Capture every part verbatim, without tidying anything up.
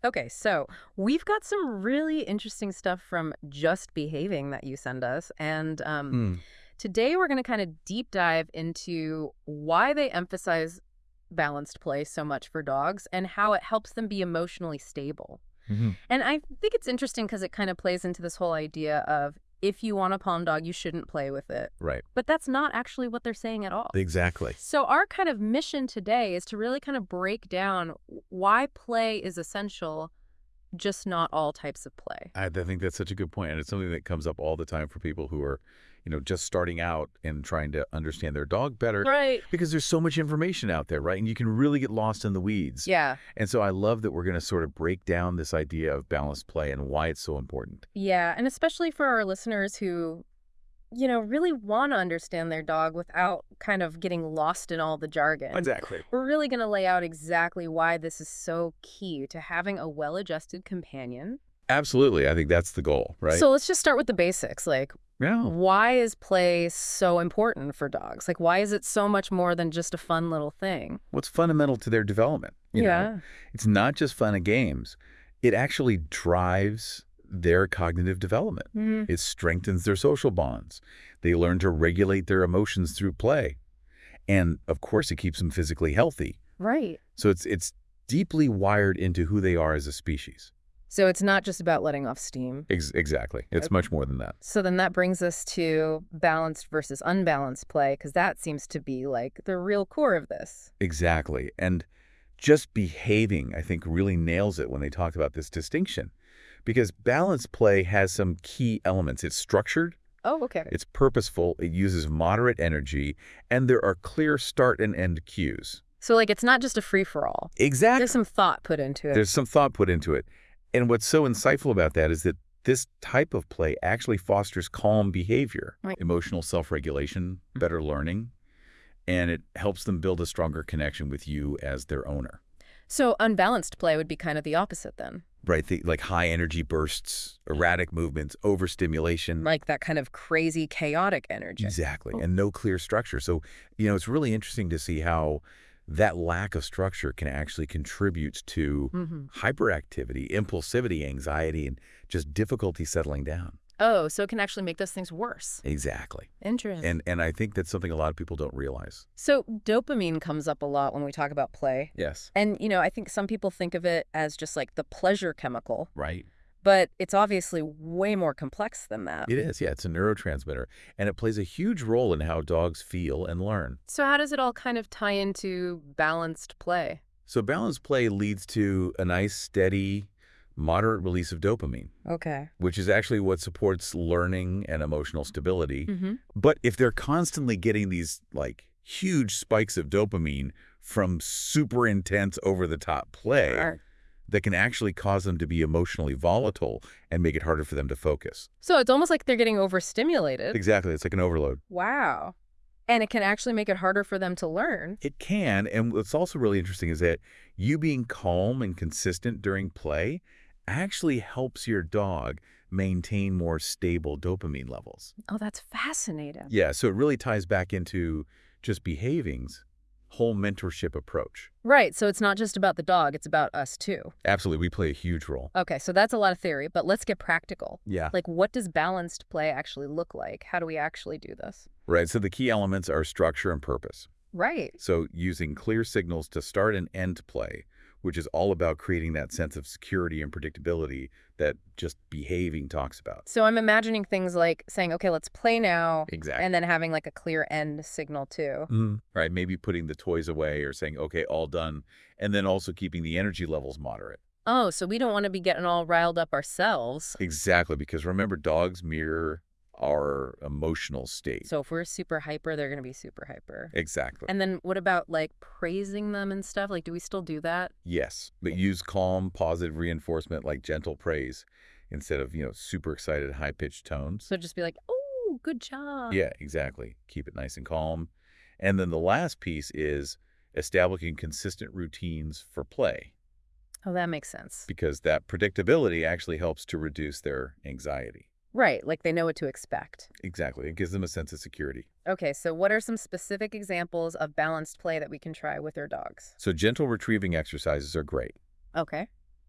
Okay, so we've got some really interesting stuff from Just Behaving that you send us. And um, Hmm. today we're going to kind of deep dive into why they emphasize balanced play so much for dogs and how it helps them be emotionally stable. Hmm. And I think it's interesting because it kind of plays into this whole idea of if you want a palm dog, you shouldn't play with it. Right. But that's not actually what they're saying at all. Exactly. So our kind of mission today is to really kind of break down why play is essential, just not all types of play. I, I think that's such a good point, and it's something that comes up all the time for people who are, you know, just starting out and trying to understand their dog better, Right. because there's so much information out there, right? And you can really get lost in the weeds. Yeah. And so I love that we're going to sort of break down this idea of balanced play and why it's so important. Yeah. And especially for our listeners who, you know, really want to understand their dog without kind of getting lost in all the jargon. Exactly. We're really going to lay out exactly why this is so key to having a well-adjusted companion. Absolutely. I think that's the goal, right? So let's just start with the basics. Like, yeah. why is play so important for dogs? Like, why is it so much more than just a fun little thing? What's fundamental to their development? You Yeah. know? It's not just fun and games. It actually drives their cognitive development. Mhm. It strengthens their social bonds. They learn to regulate their emotions through play. And of course, it keeps them physically healthy. Right. So it's it's deeply wired into who they are as a species. So it's not just about letting off steam. Ex exactly. It's Okay. much more than that. So then that brings us to balanced versus unbalanced play, because that seems to be like the real core of this. Exactly. And just behaving, I think, really nails it when they talk about this distinction. Because balanced play has some key elements. It's structured, Oh, okay. it's purposeful, it uses moderate energy, and there are clear start and end cues. So like it's not just a free-for-all. Exactly. There's some thought put into it. There's some thought put into it. And what's so insightful about that is that this type of play actually fosters calm behavior, Right. emotional self-regulation, better learning, and it helps them build a stronger connection with you as their owner. So unbalanced play would be kind of the opposite then. Right, the, like high energy bursts, erratic movements, overstimulation. Like that kind of crazy, chaotic energy. Exactly, and no clear structure. So, you know, it's really interesting to see how that lack of structure can actually contribute to Mhm. hyperactivity, impulsivity, anxiety, and just difficulty settling down. Oh, so it can actually make those things worse. Exactly. Interesting. And and I think that's something a lot of people don't realize. So dopamine comes up a lot when we talk about play. Yes. And, you know, I think some people think of it as just like the pleasure chemical, Right? but it's obviously way more complex than that. It is, yeah. It's a neurotransmitter, and it plays a huge role in how dogs feel and learn. So how does it all kind of tie into balanced play? So balanced play leads to a nice, steady, moderate release of dopamine, Okay. which is actually what supports learning and emotional stability. Mm-hmm. But if they're constantly getting these like huge spikes of dopamine from super intense over-the-top play, that can actually cause them to be emotionally volatile and make it harder for them to focus. So it's almost like they're getting overstimulated. Exactly. It's like an overload. Wow. And it can actually make it harder for them to learn. It can. And what's also really interesting is that you being calm and consistent during play actually helps your dog maintain more stable dopamine levels. Oh, that's fascinating. Yeah. So it really ties back into just behaving's whole mentorship approach. Right. So it's not just about the dog, it's about us too. Absolutely. We play a huge role. Okay, so that's a lot of theory, but let's get practical. Yeah. Like, what does balanced play actually look like? How do we actually do this? Right. So the key elements are structure and purpose. Right. So using clear signals to start and end play, which is all about creating that sense of security and predictability that just behaving talks about. So I'm imagining things like saying, okay, let's play now, Exactly. and then having like a clear end signal too. Mm. Right. Maybe putting the toys away or saying, okay, all done. And then also keeping the energy levels moderate. Oh, so we don't want to be getting all riled up ourselves. Exactly. Because remember, dogs mirror our emotional state. So if we're super hyper, they're going to be super hyper. Exactly. And then what about like praising them and stuff? Like, do we still do that? Yes. But use calm, positive reinforcement like gentle praise instead of, you know, super excited, high-pitched tones. So just be like, oh, good job. Yeah, exactly. Keep it nice and calm. And then the last piece is establishing consistent routines for play, Oh, that makes sense. because that predictability actually helps to reduce their anxiety. Right. Like they know what to expect. Exactly. It gives them a sense of security. Okay, so what are some specific examples of balanced play that we can try with our dogs? So gentle retrieving exercises are great. Okay.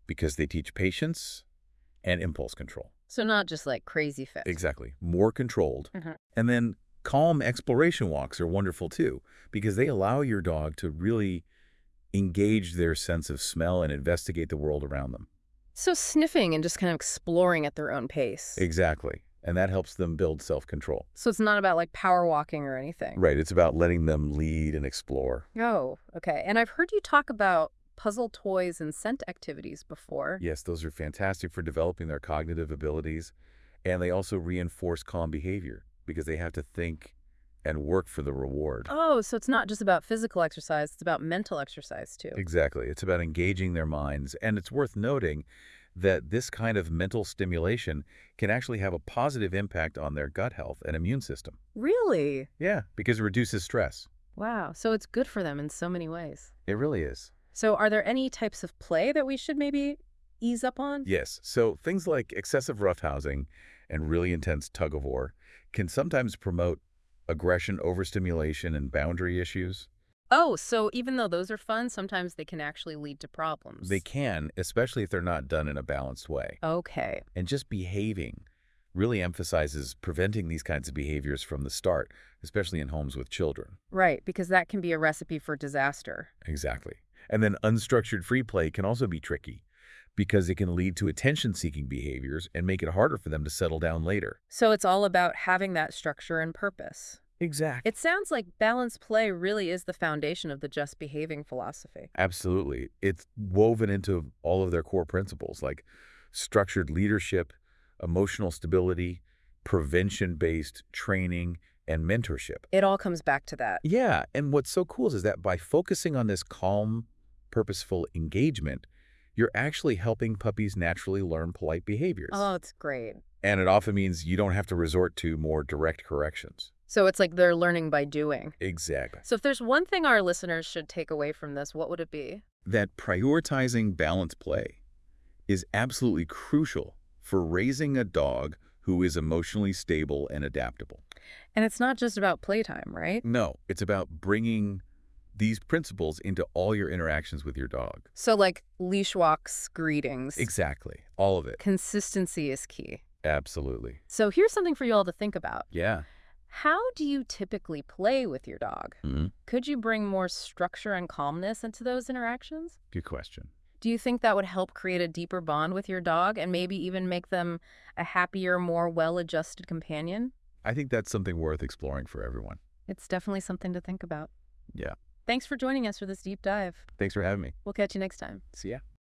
because they teach patience and impulse control. So not just like crazy fit. Exactly. More controlled. Mm-hmm. And then calm exploration walks are wonderful too, because they allow your dog to really engage their sense of smell and investigate the world around them. So sniffing and just kind of exploring at their own pace. Exactly. And that helps them build self-control. So it's not about like power walking or anything. Right. It's about letting them lead and explore. Oh, okay. And I've heard you talk about puzzle toys and scent activities before. Yes, those are fantastic for developing their cognitive abilities. And they also reinforce calm behavior because they have to think and work for the reward. Oh, so it's not just about physical exercise, it's about mental exercise too. Exactly. It's about engaging their minds. And it's worth noting that this kind of mental stimulation can actually have a positive impact on their gut health and immune system. Really? Yeah, because it reduces stress. Wow. So it's good for them in so many ways. It really is. So are there any types of play that we should maybe ease up on? Yes. So things like excessive roughhousing and really intense tug-of-war can sometimes promote aggression, overstimulation, and boundary issues. Oh, so even though those are fun, sometimes they can actually lead to problems. They can, especially if they're not done in a balanced way. Okay. And just behaving really emphasizes preventing these kinds of behaviors from the start, especially in homes with children. Right, because that can be a recipe for disaster. Exactly. And then unstructured free play can also be tricky because it can lead to attention-seeking behaviors and make it harder for them to settle down later. So it's all about having that structure and purpose. Exactly. It sounds like balanced play really is the foundation of the just behaving philosophy. Absolutely. It's woven into all of their core principles, like structured leadership, emotional stability, prevention-based training, and mentorship. It all comes back to that. Yeah, and what's so cool is that by focusing on this calm, purposeful engagement, you're actually helping puppies naturally learn polite behaviors. Oh, it's great. And it often means you don't have to resort to more direct corrections. So it's like they're learning by doing. Exactly. So if there's one thing our listeners should take away from this, what would it be? That prioritizing balanced play is absolutely crucial for raising a dog who is emotionally stable and adaptable. And it's not just about playtime, right? No, it's about bringing these principles into all your interactions with your dog. So like leash walks, greetings. Exactly. All of it. Consistency is key. Absolutely. So here's something for you all to think about. Yeah. How do you typically play with your dog? Mm-hmm. Could you bring more structure and calmness into those interactions? Good question. Do you think that would help create a deeper bond with your dog and maybe even make them a happier, more well-adjusted companion? I think that's something worth exploring for everyone. It's definitely something to think about. Yeah. Thanks for joining us for this deep dive. Thanks for having me. We'll catch you next time. See ya.